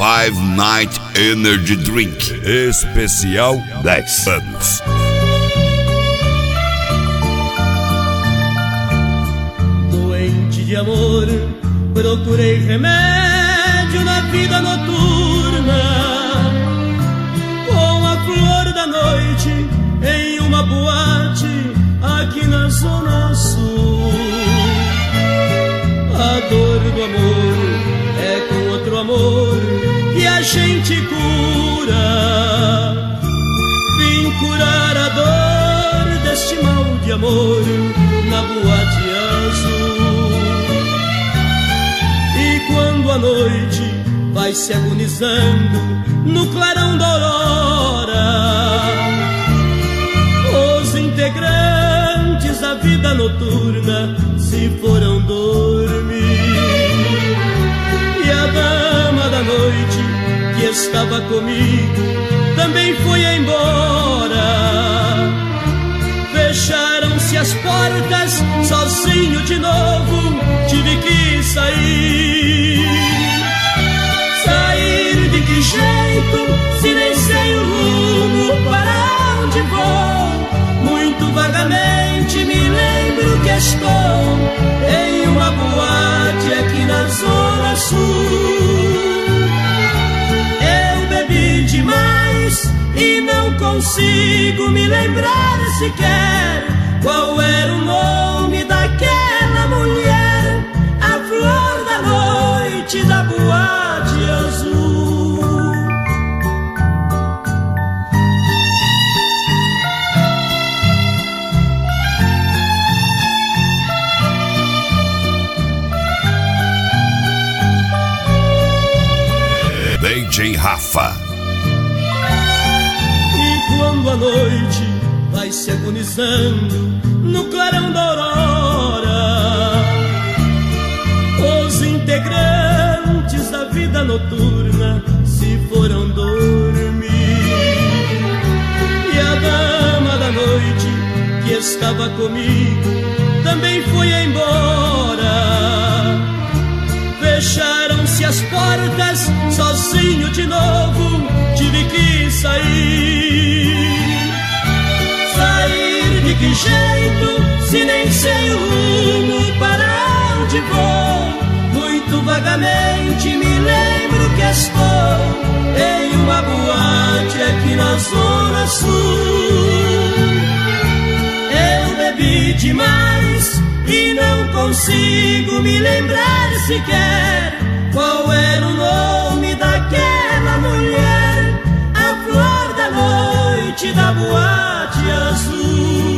Five Night Energy Drink. Especial 10 anos. Doente de amor, procurei remédio na vida noturna, com a flor da noite em uma boate aqui na Zona Sul. A dor do amor é com outro amor que a gente cura. Vim curar a dor deste mal de amor na boate azul. E quando a noite vai se agonizando no clarão da aurora, os integrantes da vida noturna se foram dormir. E a dama da noite que estava comigo também foi embora. Fecharam-se as portas, sozinho de novo tive que sair. Sair de que jeito, se nem sei o rumo para onde vou? Muito vagamente me lembro que estou em uma boate aqui na Zona Sul. Eu bebi demais e não consigo me lembrar sequer qual era o nome daquela mulher, a flor da noite da boate azul. DJ Rafa. E quando a noite vai se agonizando no clarão da aurora, os integrantes da vida noturna se foram dormir. E a dama da noite que estava comigo também foi embora. Fecharam-se as portas, sozinho de novo tive que sair. Sair de que jeito, se nem sei o rumo para onde vou? Muito vagamente me lembro que estou em uma boate aqui na Zona Sul. Eu bebi demais e não consigo me lembrar sequer qual era o nome daquela mulher, a flor da noite da boate azul.